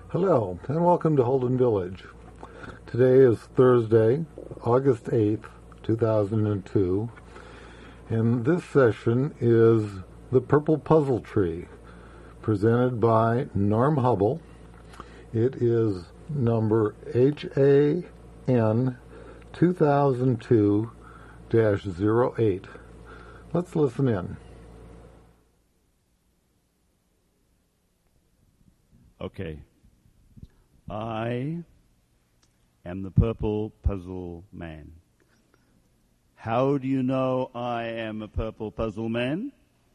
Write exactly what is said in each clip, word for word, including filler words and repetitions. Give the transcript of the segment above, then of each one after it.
Hello, and welcome to Holden Village. Today is Thursday, August eighth, two thousand two, and this session is The Purple Puzzle Tree, presented by Norm Hubble. It is number H A N two thousand two dash zero eight. Let's listen in. Okay. I am the Purple Puzzle Man. How do you know I am a Purple Puzzle Man?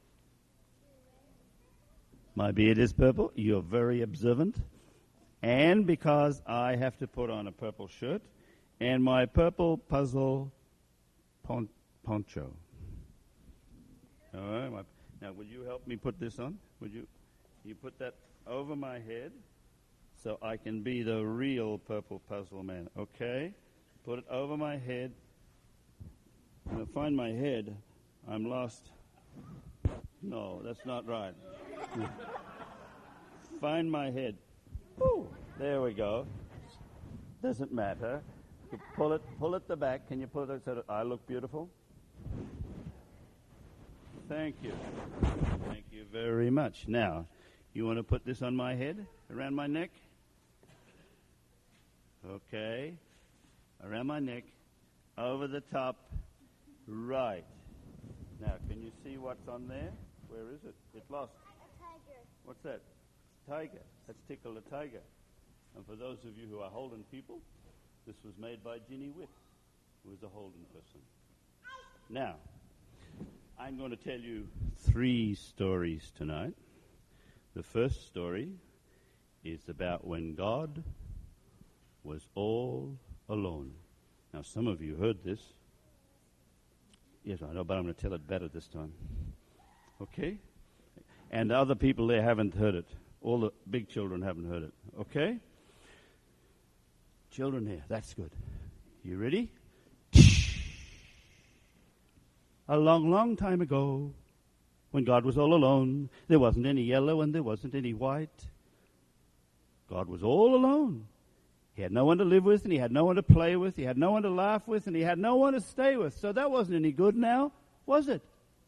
My beard is purple. You're very observant. And because I have to put on a purple shirt and my purple puzzle pon- poncho. All right. My, now, would you help me put this on? Would you? You put that over my head so I can be the real Purple Puzzle Man. Okay? Put it over my head. When I find my head, I'm lost. No, that's not right. Find my head. Ooh, there we go. Doesn't matter. You pull it, pull it the back. Can you pull it so that I look beautiful? Thank you. Thank you very much. Now, you want to put this on my head, around my neck? Okay. Around my neck, over the top, right. Now, can you see what's on there? Where is it? It lost. A tiger. What's that? Tiger. That's Tickle the Tiger. And for those of you who are Holden people, this was made by Ginny Witt, who is a Holden person. Now, I'm going to tell you three stories tonight. The first story is about when God was all alone. Now, some of you heard this. Yes, I know, but I'm going to tell it better this time. Okay? And the other people there haven't heard it. All the big children haven't heard it. Okay? Children here, that's good. You ready? A long, long time ago, when God was all alone, there wasn't any yellow and there wasn't any white. God was all alone. He had no one to live with, and he had no one to play with, he had no one to laugh with, and he had no one to stay with. So that wasn't any good now, was it?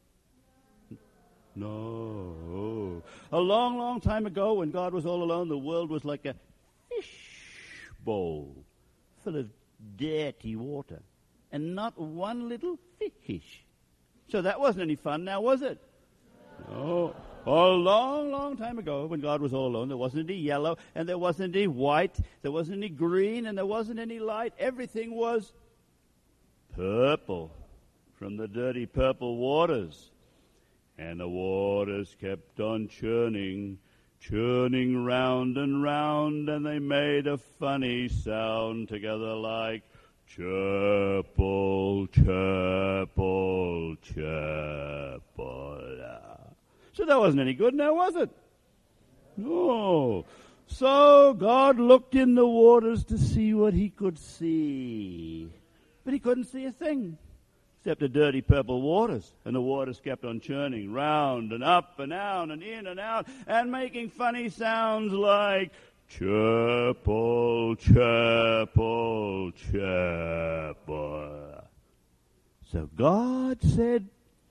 No. A long, long time ago, when God was all alone, the world was like a fish bowl full of dirty water, and not one little fish. So that wasn't any fun now, was it? No. A long, long time ago, when God was all alone, there wasn't any yellow, and there wasn't any white, there wasn't any green, and there wasn't any light. Everything was purple from the dirty purple waters. And the waters kept on churning, churning round and round, and they made a funny sound together like chirple, chirple, chirple. So that wasn't any good now, was it? No. So God looked in the waters to see what he could see. But he couldn't see a thing except the dirty purple waters. And the waters kept on churning round and up and down and in and out and making funny sounds like chirple, chirple, chirple. So God said,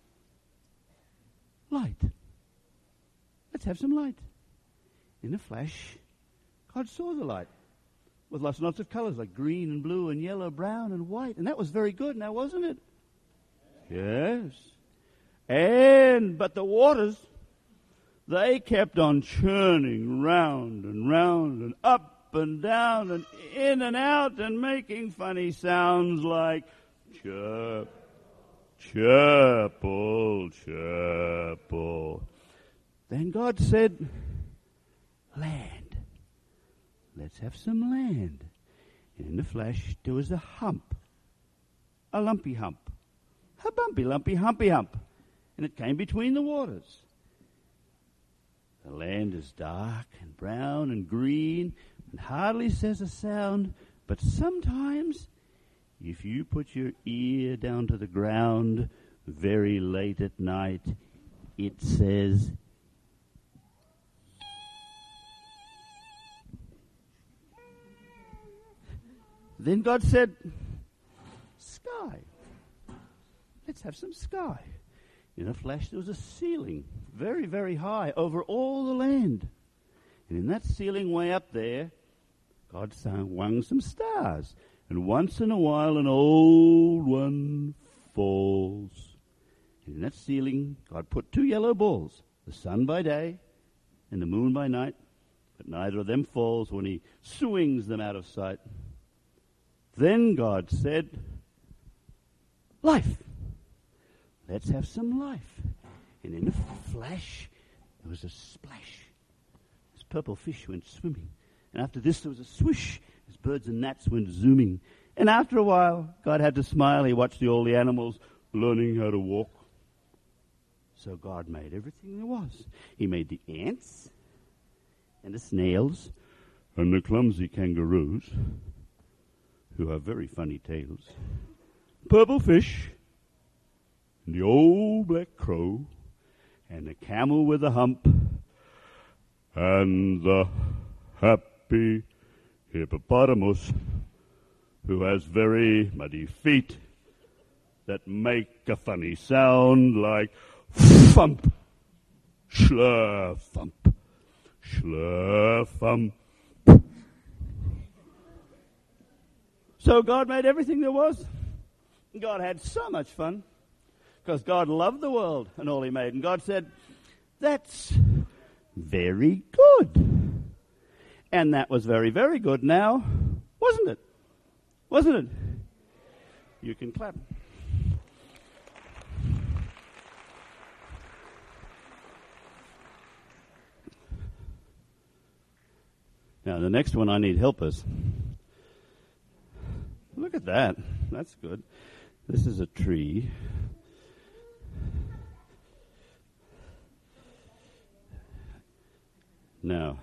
light. Let's have some light. In a flash, God saw the light with lots and lots of colors like green and blue and yellow, brown and white. And that was very good now, wasn't it? Yes. And, but the waters, they kept on churning round and round and up and down and in and out and making funny sounds like chirp, chirple, chirple. Then God said, land. Let's have some land. And in the flesh, there was a hump, a lumpy hump, a bumpy, lumpy, humpy hump. And it came between the waters. The land is dark and brown and green and hardly says a sound, but sometimes if you put your ear down to the ground very late at night, it says, Then God said, sky. Let's have some sky. In a flash, there was a ceiling, very, very high, over all the land. And in that ceiling way up there, God swung some stars. And once in a while, an old one falls. And in that ceiling, God put two yellow balls, the sun by day and the moon by night. But neither of them falls when he swings them out of sight. Then God said, life. Let's have some life. And in a flash, there was a splash. This purple fish went swimming. And after this, there was a swish as birds and gnats went zooming. And after a while, God had to smile. He watched the, all the animals learning how to walk. So God made everything there was. He made the ants and the snails and the clumsy kangaroos, who have very funny tails, purple fish, and the old black crow, and the camel with a hump, and the happy hippopotamus, who has very muddy feet that make a funny sound like thump, schlur thump, schlur thump. So God made everything there was. God had so much fun because God loved the world and all he made. And God said, that's very good. And that was very, very good now, wasn't it? Wasn't it? You can clap. Now, the next one I need helpers. Look at that. That's good. This is a tree. Now,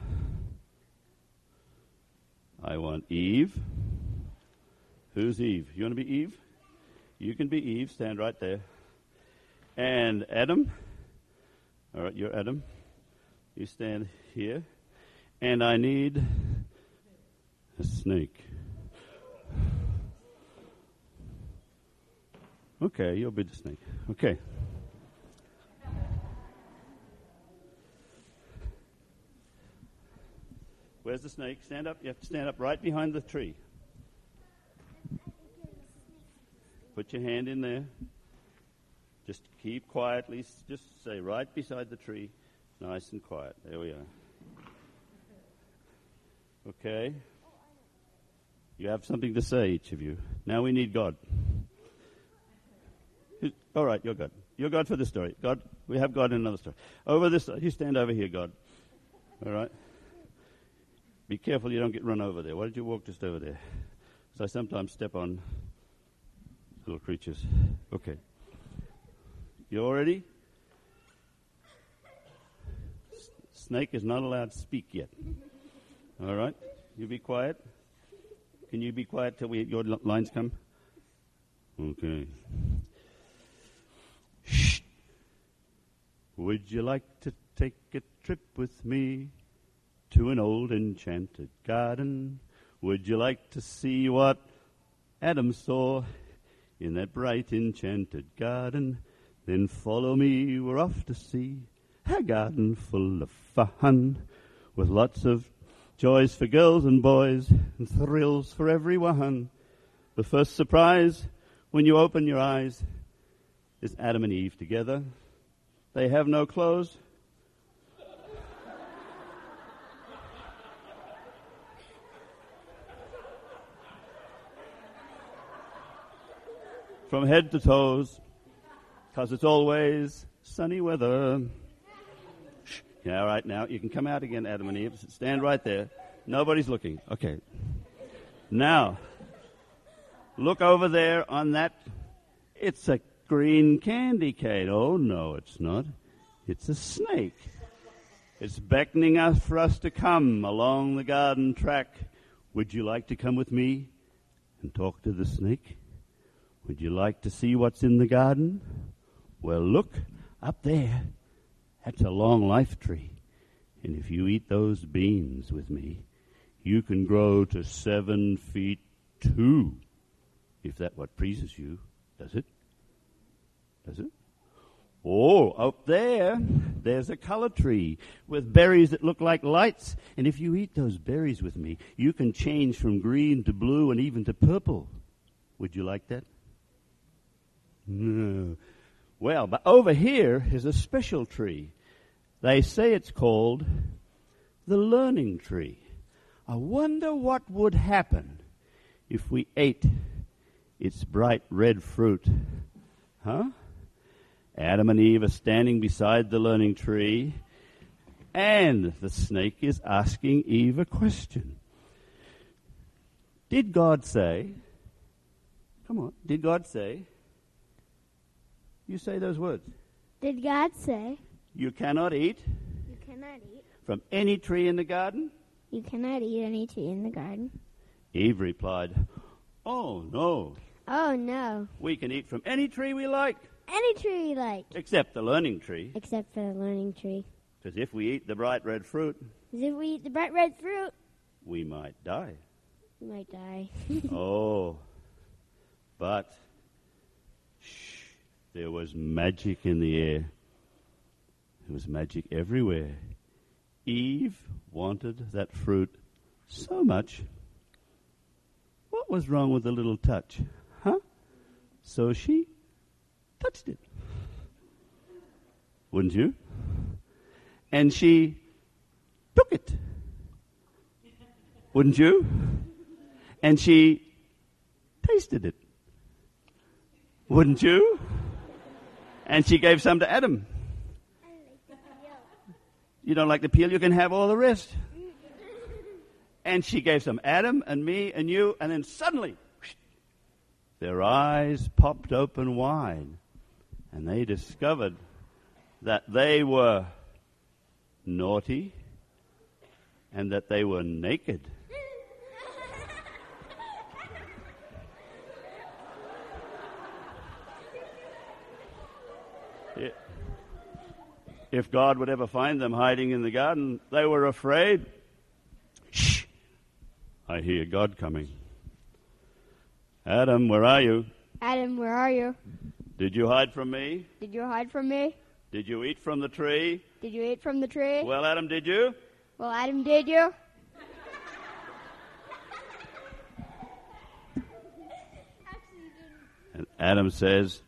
I want Eve. Who's Eve? You want to be Eve? You can be Eve. Stand right there. And Adam. All right, you're Adam. You stand here. And I need a snake. Okay, you'll be the snake. Okay. Where's the snake? Stand up. You have to stand up right behind the tree. Put your hand in there. Just keep quietly. Just say right beside the tree. Nice and quiet. There we are. Okay. You have something to say, each of you. Now we need God. All right, you're God. You're God for this story. God, we have God in another story. Over this, you stand over here, God. All right. Be careful you don't get run over there. Why did you walk just over there? So I sometimes step on little creatures. Okay. You all ready? S- snake is not allowed to speak yet. All right. You be quiet. Can you be quiet till we, your l- lines come? Okay. Shh. Would you like to take a trip with me to an old enchanted garden? Would you like to see what Adam saw in that bright enchanted garden? Then follow me, we're off to see a garden full of fun, with lots of joys for girls and boys and thrills for everyone. The first surprise when you open your eyes is Adam and Eve together. They have no clothes. From head to toes, because it's always sunny weather. Shh. Yeah, all right, now you can come out again, Adam and Eve. Stand right there. Nobody's looking. Okay. Now, look over there on that. It's a green candy cane. Oh, no, it's not. It's a snake. It's beckoning us for us to come along the garden track. Would you like to come with me and talk to the snake? Would you like to see what's in the garden? Well, look up there. That's a long life tree. And if you eat those beans with me, you can grow to seven feet two, if that what pleases you. Does it? Does it? Oh, up there, there's a color tree with berries that look like lights. And if you eat those berries with me, you can change from green to blue and even to purple. Would you like that? No. Well, but over here is a special tree. They say it's called the learning tree. I wonder what would happen if we ate its bright red fruit. Huh? Adam and Eve are standing beside the learning tree, and the snake is asking Eve a question. Did God say, come on, did God say, you say those words. Did God say, you cannot eat you cannot eat from any tree in the garden? You cannot eat any tree in the garden. Eve replied, oh, no. Oh, no. We can eat from any tree we like. Any tree we like. Except the learning tree. Except for the learning tree. Because if we eat the bright red fruit, Because if we eat the bright red fruit, we might die. we might die. Oh, but shh, there was magic in the air. There was magic everywhere. Eve wanted that fruit so much. What was wrong with the little touch? Huh? So she touched it. Wouldn't you? And she took it. Wouldn't you? And she tasted it. Wouldn't you? And she gave some to Adam. You don't like the peel? You can have all the rest. And she gave some Adam and me and you, and then suddenly whoosh, their eyes popped open wide, and they discovered that they were naughty and that they were naked. If God would ever find them hiding in the garden, they were afraid. Shh! I hear God coming. Adam, where are you? Adam, where are you? Did you hide from me? Did you hide from me? Did you eat from the tree? Did you eat from the tree? Well, Adam, did you? Well, Adam, did you? And Adam says,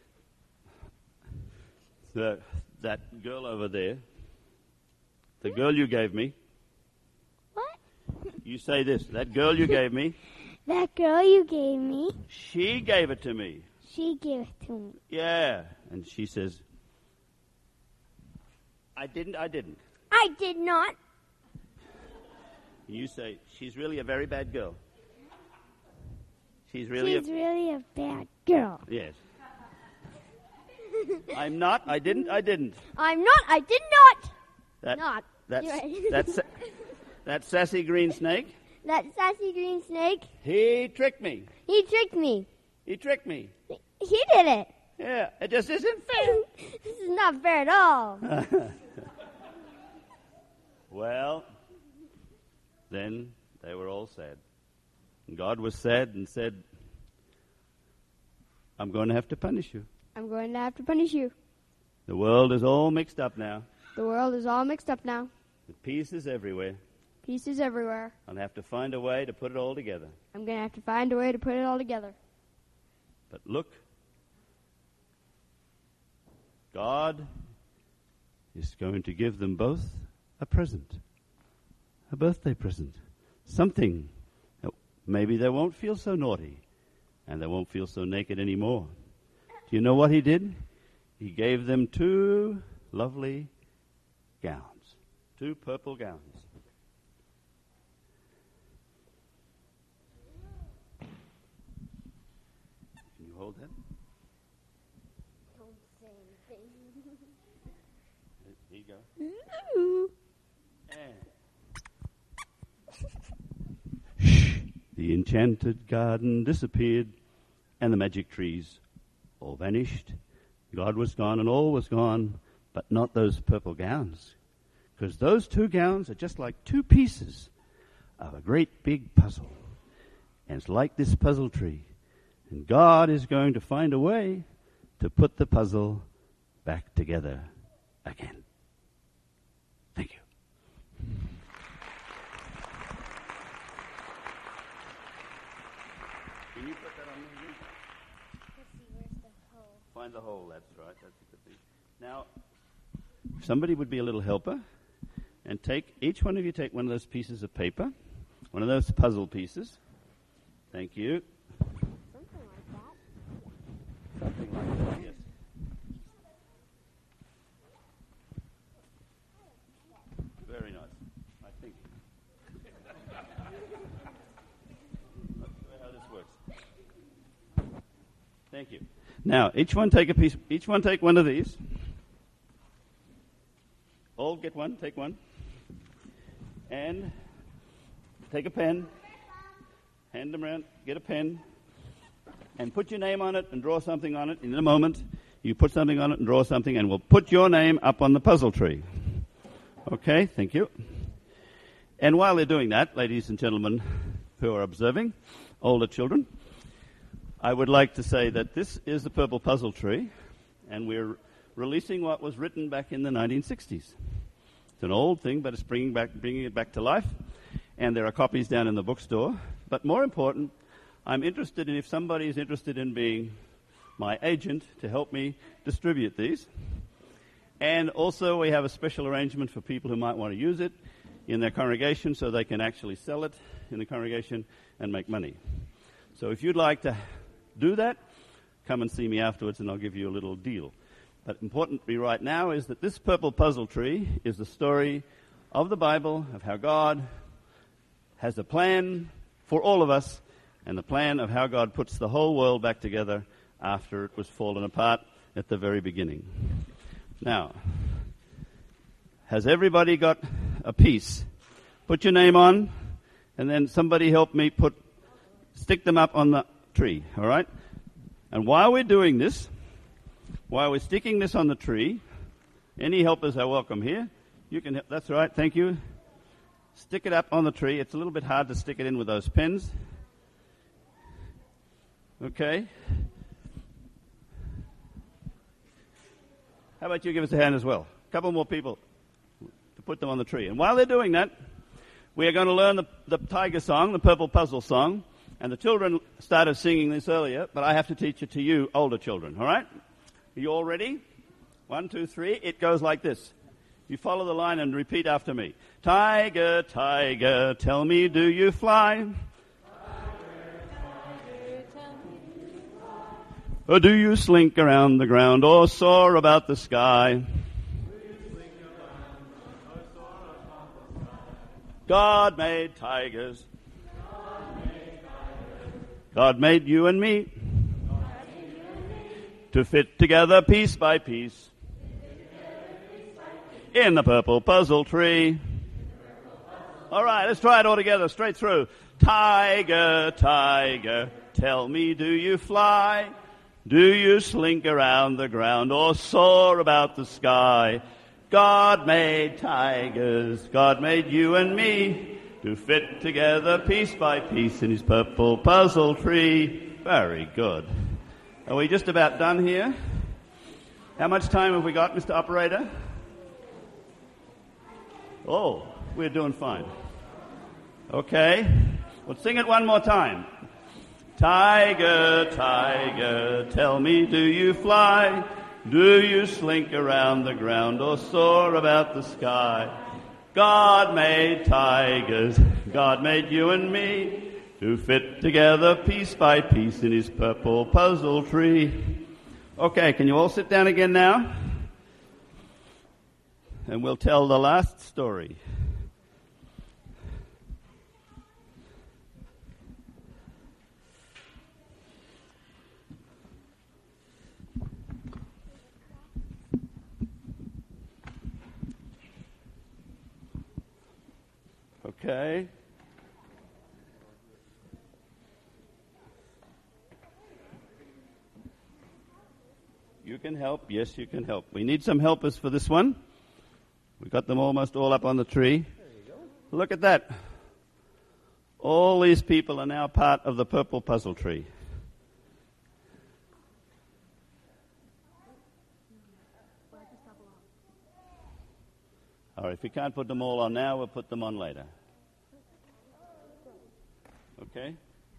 the, that girl over there, the girl you gave me. What? You say this, that girl you gave me. That girl you gave me, She gave it to me. she gave it to me. Yeah. And she says, I didn't, I didn't. I did not. And you say, she's really a very bad girl. She's really She's a... really a bad girl. Yes. I'm not, I didn't, I didn't. I'm not. I did not. That, Not. That's, You're right. that's, that sassy green snake, That sassy green snake, he tricked me. he tricked me. He tricked me. He did it. Yeah, it just isn't fair. This is not fair at all. Well, then they were all sad. And God was sad and said, I'm going to have to punish you. I'm going to have to punish you. The world is all mixed up now. The world is all mixed up now. The pieces everywhere. Pieces everywhere. I'll have to find a way to put it all together. I'm going to have to find a way to put it all together. But look, God is going to give them both a present, a birthday present, something that maybe they won't feel so naughty and they won't feel so naked anymore. Do you know what he did? He gave them two lovely gowns, two purple gowns. Can you hold that? Don't say anything. Here you go. Ooh. The enchanted garden disappeared, and the magic trees all vanished. God was gone, and all was gone, but not those purple gowns, because those two gowns are just like two pieces of a great big puzzle. And it's like this puzzle tree. And God is going to find a way to put the puzzle back together again. Thank you. Can you put that on me? Let's see, where's the hole? Find the hole, that's right. That's a good thing. Now, if somebody would be a little helper, and take, each one of you take one of those pieces of paper, one of those puzzle pieces. Thank you. Something like that. Something like that, yes. Very nice, I think. That's how this works. Thank you. Now, each one take a piece, each one take one of these. All get one, take one. And take a pen, hand them around, get a pen, and put your name on it and draw something on it. In a moment, you put something on it and draw something, and we'll put your name up on the puzzle tree. Okay, thank you. And while they're doing that, ladies and gentlemen who are observing, older children, I would like to say that this is the Purple Puzzle Tree, and we're releasing what was written back in the nineteen sixties. It's an old thing, but it's bringing back, bringing it back to life. And there are copies down in the bookstore. But more important, I'm interested in if somebody is interested in being my agent to help me distribute these. And also we have a special arrangement for people who might want to use it in their congregation so they can actually sell it in the congregation and make money. So if you'd like to do that, come and see me afterwards and I'll give you a little deal. But importantly right now is that this Purple Puzzle Tree is the story of the Bible, of how God has a plan for all of us, and the plan of how God puts the whole world back together after it was fallen apart at the very beginning. Now, has everybody got a piece? Put your name on, and then somebody help me put, stick them up on the tree, all right? And while we're doing this, while we're sticking this on the tree, any helpers are welcome here. You can, that's right, thank you. Stick it up on the tree. It's a little bit hard to stick it in with those pens. Okay. How about you give us a hand as well? A couple more people to put them on the tree. And while they're doing that, we are going to learn the, the tiger song, the Purple Puzzle song. And the children started singing this earlier, but I have to teach it to you older children, all right? Are you all ready? One, two, three. It goes like this. You follow the line and repeat after me. Tiger, tiger, tell me, do you fly? Tiger, tiger, tell me, do you fly? Or do you slink around the ground or soar about the sky? God made tigers. God made you and me to fit together piece by piece in the purple puzzle tree. All right, let's try it all together, straight through. Tiger, tiger, tell me, do you fly? Do you slink around the ground or soar about the sky? God made tigers, God made you and me to fit together piece by piece in his purple puzzle tree. Very good. Are we just about done here? How much time have we got, Mister Operator? Oh, we're doing fine. Okay. Well, sing it one more time. Tiger, tiger, tell me, do you fly? Do you slink around the ground or soar about the sky? God made tigers, God made you and me to fit together piece by piece in his purple puzzle tree. Okay, can you all sit down again now? And we'll tell the last story. Okay. You can help. Yes, you can help. We need some helpers for this one. We got them almost all up on the tree. There you go. Look at that. All these people are now part of the purple puzzle tree. All right, if we can't put them all on now, we'll put them on later. Okay?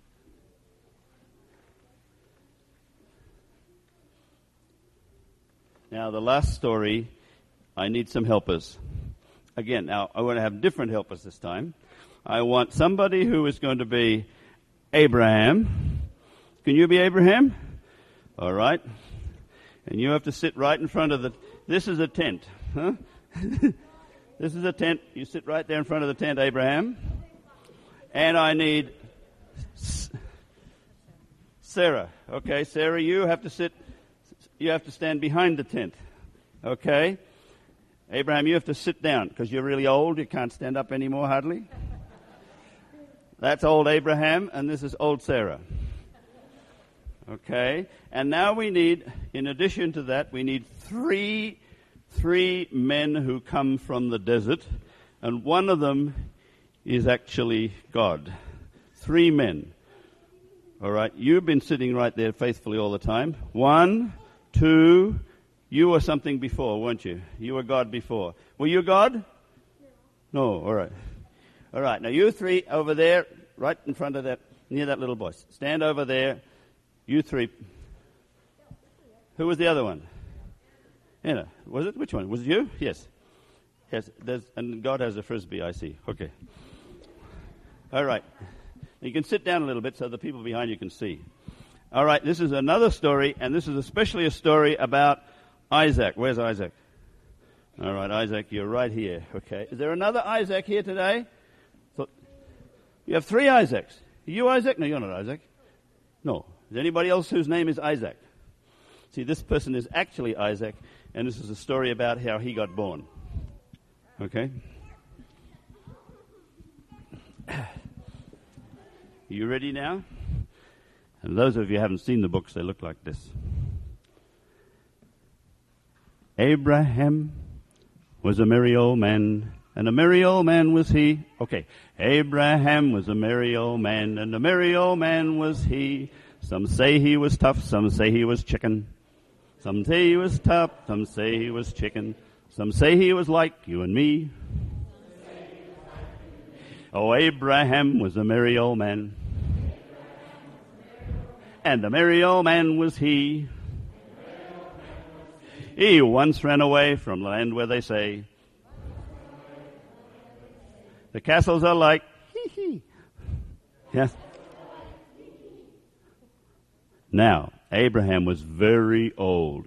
Now, the last story, I need some helpers. Again, now, I want to have different helpers this time. I want somebody who is going to be Abraham. Can you be Abraham? All right. And you have to sit right in front of the... This is a tent, huh? This is a tent. You sit right there in front of the tent, Abraham. And I need S- Sarah. Okay, Sarah, you have to sit... You have to stand behind the tent. Okay? Abraham, you have to sit down because you're really old. You can't stand up anymore, hardly. That's old Abraham, and this is old Sarah. Okay? And now we need, in addition to that, we need three, three men who come from the desert, and one of them is actually God. Three men. All right? You've been sitting right there faithfully all the time. One... Two, you were something before, weren't you? You were God before. Were you God? No. No, all right. All right, now you three over there, right in front of that, near that little boy. Stand over there. You three. Who was the other one? Anna. Was it? Which one? Was it you? Yes. Yes, there's, and God has a frisbee, I see. Okay. All right. You can sit down a little bit so the people behind you can see. All right, this is another story, and this is especially a story about Isaac. Where's Isaac? All right, Isaac, you're right here. Okay. Is there another Isaac here today? So, you have three Isaacs. Are you Isaac? No, you're not Isaac. No. Is there anybody else whose name is Isaac? See, this person is actually Isaac, and this is a story about how he got born. Okay? You ready now? And those of you who haven't seen the books, they look like this. Abraham was a merry old man, and a merry old man was he. Okay. Abraham was a merry old man, and a merry old man was he. Some say he was tough, some say he was chicken. Some say he was tough, some say he was chicken. Some say he was like you and me. Oh, Abraham was a merry old man. And a merry old man was he. He once ran away from the land where they say the castles are like hee hee. Yes. Now, Abraham was very old.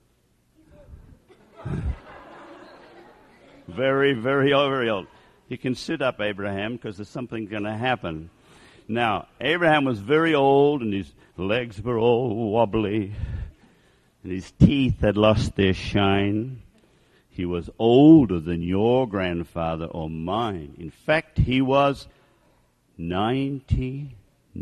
very, very old, very old. You can sit up, Abraham, because there's something going to happen. Now, Abraham was very old, and his legs were all wobbly, and his teeth had lost their shine. He was older than your grandfather or mine. In fact, he was ninety-nine.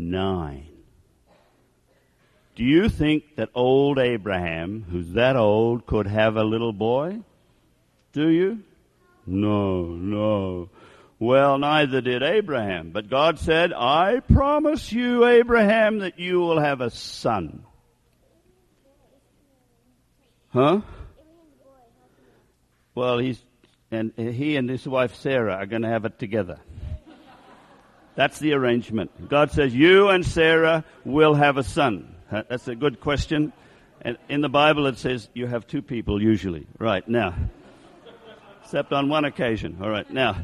Do you think that old Abraham, who's that old, could have a little boy? Do you? No, no. Well, neither did Abraham. But God said, I promise you, Abraham, that you will have a son. Huh? Well, he's and he and his wife Sarah are going to have it together. That's the arrangement. God says, you and Sarah will have a son. That's a good question. And in the Bible it says you have two people usually. Right, now. Except on one occasion. All right, now.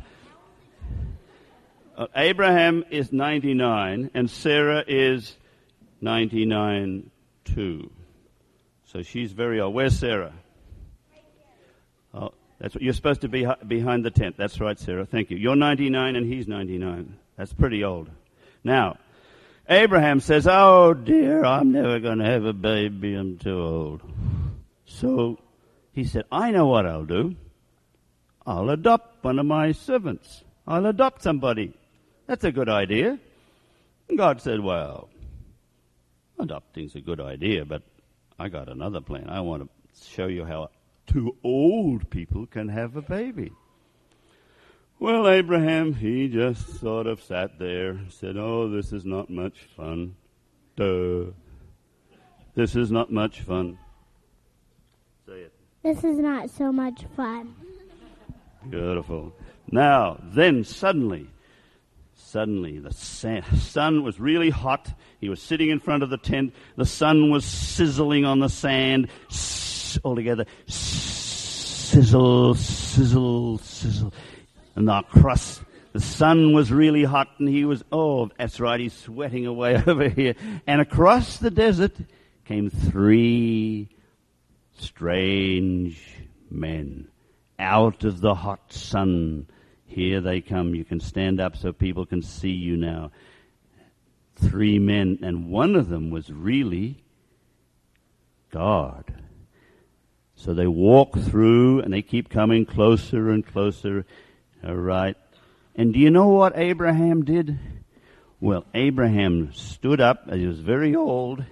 Uh, Abraham is ninety-nine and Sarah is ninety-nine too. So she's very old. Where's Sarah? Oh, that's what you're supposed to be behind the tent. That's right, Sarah. Thank you. You're ninety-nine and he's ninety-nine. That's pretty old. Now, Abraham says, oh dear, I'm never going to have a baby. I'm too old. So he said, I know what I'll do. I'll adopt one of my servants. I'll adopt somebody. That's a good idea. And God said, well, adopting's a good idea, but I got another plan. I want to show you how two old people can have a baby. Well, Abraham, he just sort of sat there and said, oh, this is not much fun. Duh. This is not much fun. Say it. This is not so much fun. Beautiful. Now, then suddenly, suddenly the sun was really hot. He was sitting in front of the tent. The sun was sizzling on the sand. All together. Sizzle, sizzle, sizzle. And the crust, the sun was really hot, and he was, oh, that's right, he's sweating away over here. And across the desert came three strange men out of the hot sun. Here they come. You can stand up so people can see you now. Three men, and one of them was really God. So they walk through, and they keep coming closer and closer. All right. And do you know what Abraham did? Well, Abraham stood up. He was very old.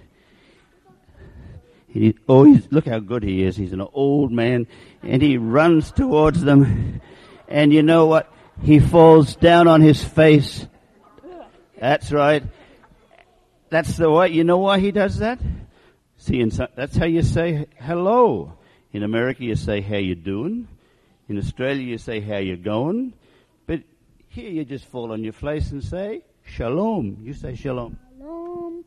He, oh, he's, look how good he is. He's an old man. And he runs towards them. And you know what? He falls down on his face. That's right. That's the way. You know why he does that? See, in some, that's how you say hello. In America, you say, how you doing? In Australia, you say, how you going? But here, you just fall on your face and say, shalom. You say shalom. Shalom.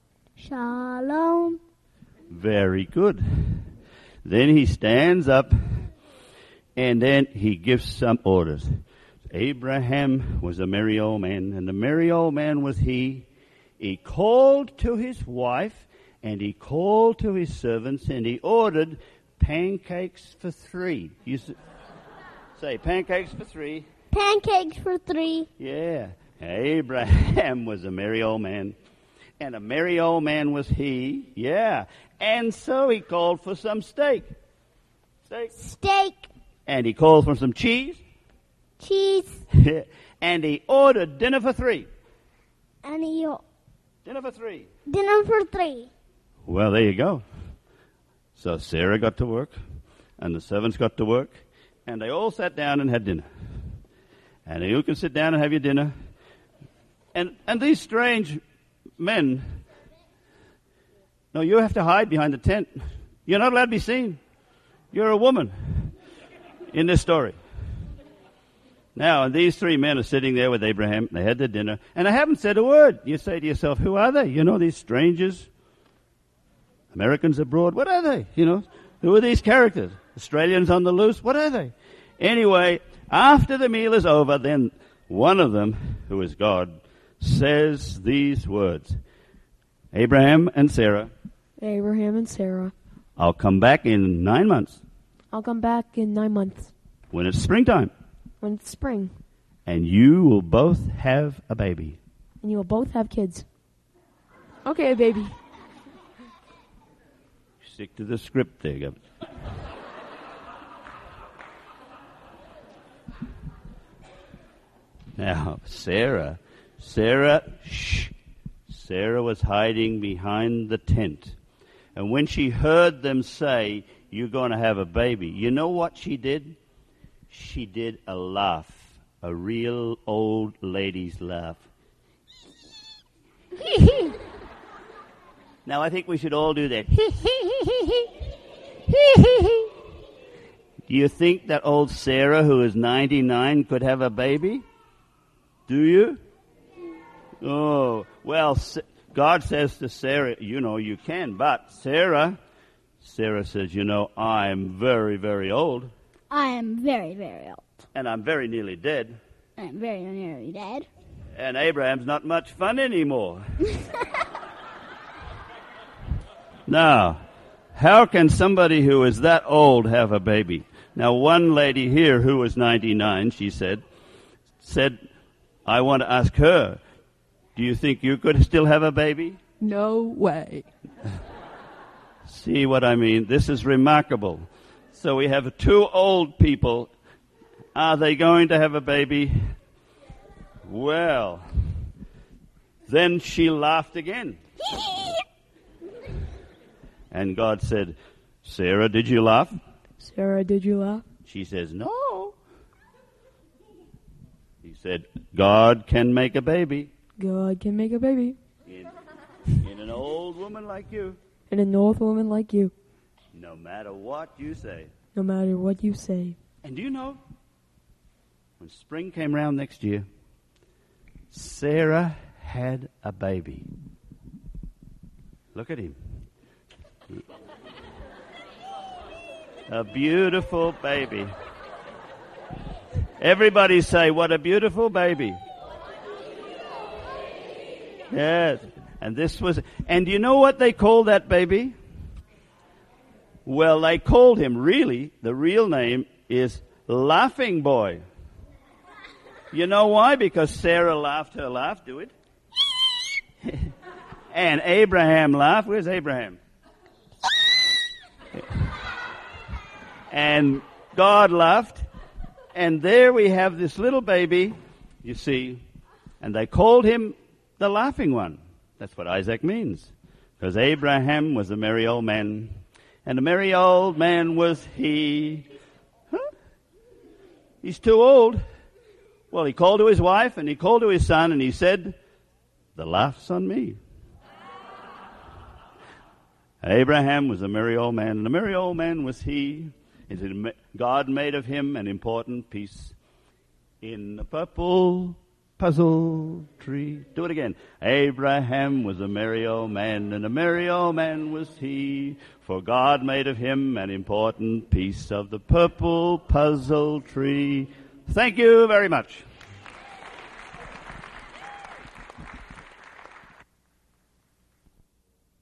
Shalom. Very good. Then he stands up, and then he gives some orders. Abraham was a merry old man, and the merry old man was he. He called to his wife, and he called to his servants, and he ordered pancakes for three. You s- say pancakes for three. Pancakes for three. Yeah. Abraham was a merry old man. And a merry old man was he. Yeah. And so he called for some steak. Steak. Steak. And he called for some cheese. Cheese. And he ordered dinner for three. And he, Dinner for three. dinner for three. Well, there you go. So Sarah got to work, and the servants got to work, and they all sat down and had dinner. And you can sit down and have your dinner. And and these strange men, no, you have to hide behind the tent. You're not allowed to be seen. You're a woman in this story. Now, and these three men are sitting there with Abraham. They had their dinner, and they haven't said a word. You say to yourself, who are they? You know, these strangers, Americans abroad, what are they? You know, who are these characters? Australians on the loose, what are they? Anyway, after the meal is over, then one of them, who is God, says these words. Abraham and Sarah. Abraham and Sarah. I'll come back in nine months. I'll come back in nine months When it's springtime. when it's spring, And you will both have a baby. and you will both have kids. Okay, baby. Stick to the script there, Gov. Now, Sarah, Sarah, shh, Sarah was hiding behind the tent. And when she heard them say, you're going to have a baby, you know what she did? She did a laugh, a real old lady's laugh. Now, I think we should all do that. Do you think that old Sarah, who is ninety-nine, could have a baby? Do you? Oh, well, God says to Sarah, you know, you can, but Sarah, Sarah says, you know, I'm very, very old, I am very, very old. and I'm very nearly dead, I'm very nearly dead. and Abraham's not much fun anymore. Now, how can somebody who is that old have a baby? Now, one lady here who was ninety-nine, she said, said, I want to ask her, do you think you could still have a baby? No way. See what I mean? This is remarkable. So we have two old people. Are they going to have a baby? Well, then she laughed again. And God said, Sarah, did you laugh? Sarah, did you laugh? She says, no. He said, God can make a baby God can make a baby. in, in an old woman like you, And an old woman like you. no matter what you say. No matter what you say. And do you know, when spring came round next year, Sarah had a baby. Look at him. A beautiful baby. Everybody say, what a beautiful baby. Yes. And this was, and do you know what they called that baby? Well, they called him, really, the real name is Laughing Boy. You know why? Because Sarah laughed her laugh, do it. And Abraham laughed. Where's Abraham? And God laughed. And there we have this little baby, you see, and they called him the laughing one. That's what Isaac means. Because Abraham was a merry old man, and a merry old man was he. Huh? He's too old. Well, he called to his wife, and he called to his son, and he said, the laugh's on me. Abraham was a merry old man, and a merry old man was he. God made of him an important piece in the purple puzzle tree. Do it again. Abraham was a merry old man, and a merry old man was he, for God made of him an important piece of the purple puzzle tree. Thank you very much.